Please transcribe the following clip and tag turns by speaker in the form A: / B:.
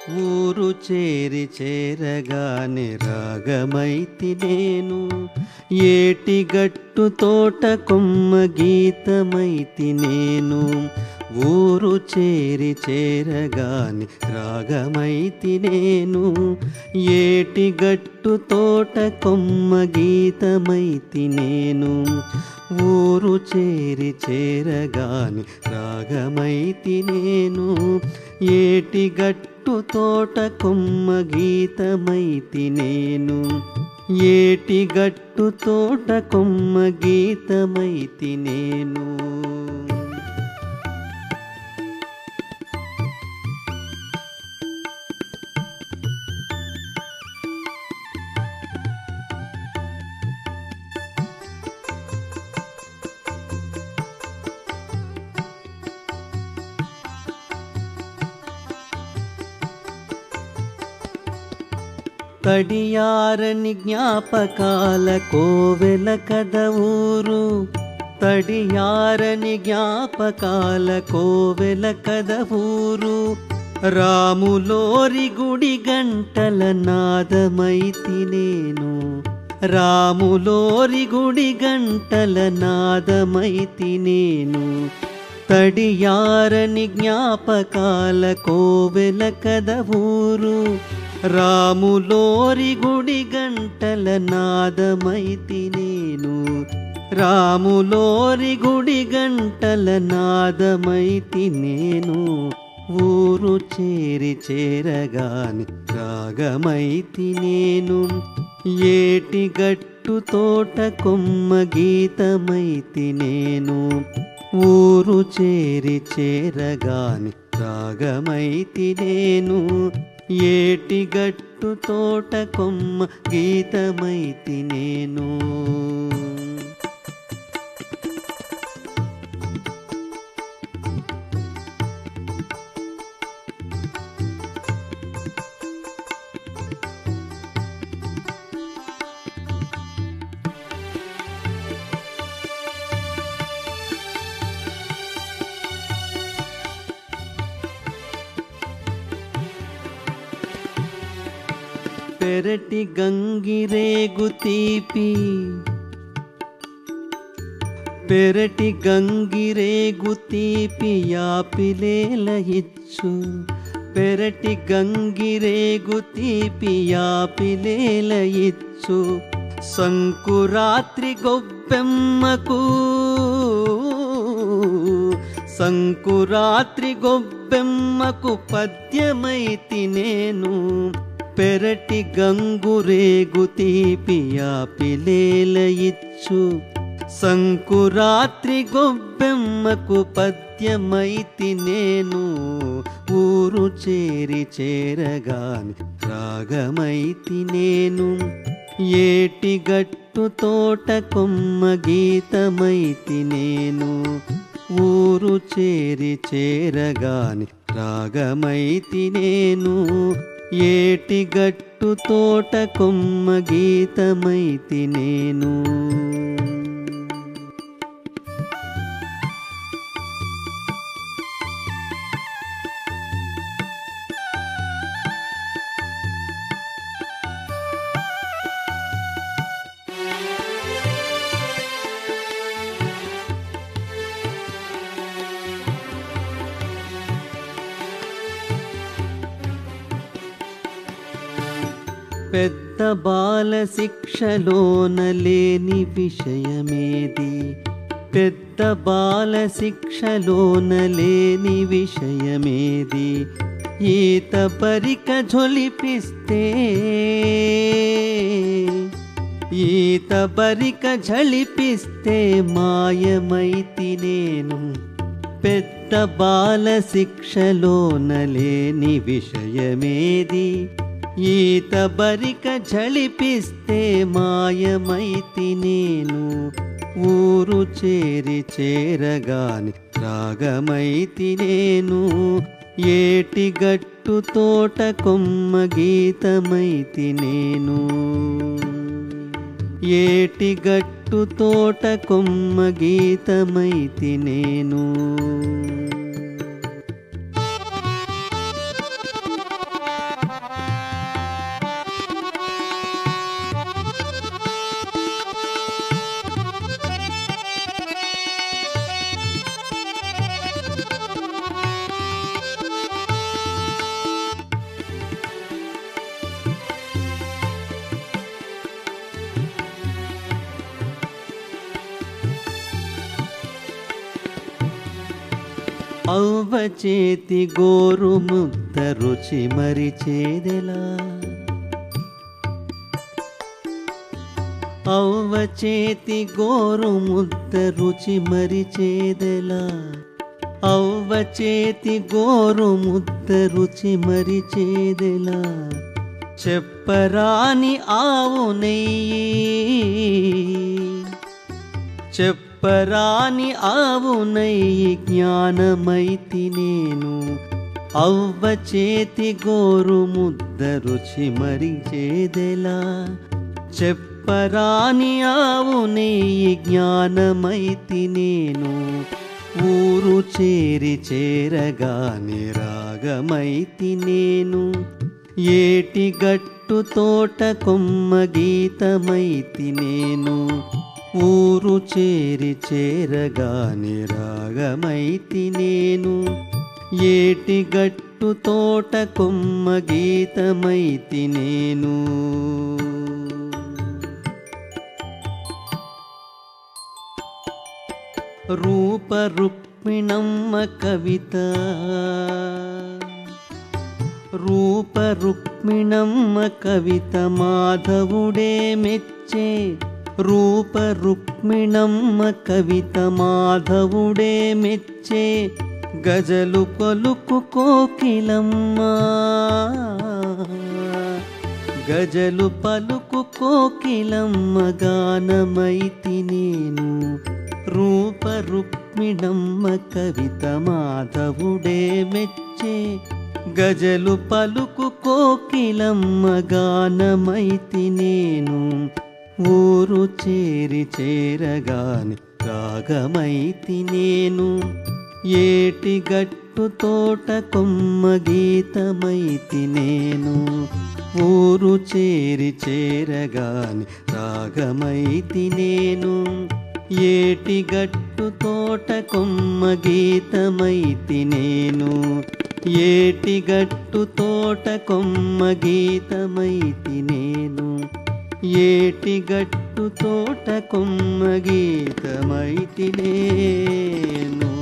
A: ఊరు చేరి చేరగానే రాగమైతి నేను, ఏటిగట్టు తోట కొమ్మ గీతమైతి నేను. ఊరు చేరి చేరగానే రాగమైతి నేను, ఏటిగట్టు తోట కొమ్మ గీతమైతి నేను. ఊరు చేరి చేరగాని రాగమైతి నేను, ఏటిగట్టు తోట కొమ్మ గీతమైతి నేను. ఏటిగట్టు తోట కొమ్మ గీతమైతి నేను. తడియారని జ్ఞాపకాల కోవెల కద ఊరు, తడియారని జ్ఞాపకాల కోవెల కద ఊరు. రాములోరి గుడి గంటల నాదమైతి నేను, రాములోరి గుడి గంటల నాదమైతి నేను. తడియారని జ్ఞాపకాల కోవెల కద ఊరు, రాములోరి గుడి గంటల నాదమైతి నేను. రాములోరి గుడి గంటల నాదమైతి నేను. ఊరు చేరి చేరగాని రాగమైతి నేను, ఏటిగట్టు తోట కొమ్మ గీతమైతి నేను. ఊరు చేరి చేరగాని రాగమైతి నేను, ఏటిగట్టు తోట కొమ్మ గీతమైతి నేను. పెరటి గంగిరేగు తీపి, పెరటి గంగిరేగు తీపి యాపిలేల ఇచ్చు. పెరటి గంగిరేగు తీపి యాపిలేల ఇచ్చు. సంకురాత్రి గొబ్బెమ్మకు, సంకురాత్రి గొబ్బెమ్మకు పద్యమైతి నేను. పెరటి గంగురేగు తీపి యాపిలేల ఇచ్చు. సంకురాత్రి గొబ్బెమ్మకు పద్యమైతి నేను. ఊరు చేరి చేరగాని రాగమైతి నేను, ఏటిగట్టు తోట కొమ్మ గీతమైతి నేను. ఊరు చేరి చేరగాని రాగమైతి నేను, ఏటిగట్టు తోట కొమ్మ గీతమైతి నేను. పెద్ద బాల శిక్షలోన లేని విషయమేది, పెద్ద బాల శిక్షలోన లేని విషయమేది. ఈత పరిక ఝొలిపిస్తే, ఈత పరిక ఝళిపిస్తే మాయమైతి నేను. పెద్ద బాల శిక్షలోన లేని విషయమేది, ఈత బరిక ఝళిపిస్తే మాయమైతి నేను. ఊరు చేరి చేరగాని రాగమైతి నేను, ఏటిగట్టు తోట కొమ్మ గీతమైతి నేను. ఏటిగట్టు తోట కొమ్మ గీతమైతి నేను. అవ్వ చేతి గోరు ముద్ద రుచి మరిచేదెలా అవ్వ చేతి గోరు ముద్ద రుచి మరిచేదెలా అవ్వ చేతి గోరు ముద్ద రుచి మరిచేదెలా చెప్పరాని ఆవు నెయ్యి చెప్పరాని ఆవు నెయ్యి జ్ఞానమైతి నేను అవ్వ చేతి గోరు ముద్ద రుచి మరిచేదెలా చెప్పరాని ఆవు నెయ్యి జ్ఞానమైతి నేను ఊరు చేరి చేరగాని రాగమైతి నేను ఏటి గట్టు తోట కొమ్మ గీతమైతి నేను ఊరు చేరి చేరగాని రాగమైతి నేను ఏటి గట్టు తోట కొమ్మ గీతమైతి నేను రూప రుక్మిణమ్మ కవిత రూప రుక్మిణమ్మ కవిత మాధవుడే మెచ్చే రూప రుక్మిణమ్మ కవిత మాధవుడే మెచ్చే గజలు పలుకు కోకిలమ్మ గజలు పలుకు కోకిలమ్మ గానమైతి నేను రూప రుక్మిణమ్మ కవిత మాధవుడే మెచ్చే గజలు పలుకు కోకిలమ్మ గానమైతి నేను ఊరు చేరి చేరగాని రాగమైతి నేను ఏటి గట్టు తోట కొమ్మ గీతమైతి నేను ఊరు చేరి చేరగాని రాగమైతి నేను ఏటి గట్టు తోట కొమ్మ గీతమైతి నేను ఏటి గట్టు తోట కొమ్మ గీతమైతి నేను ఏటి గట్టు తోట కొమ్మ గీతమైతి నేను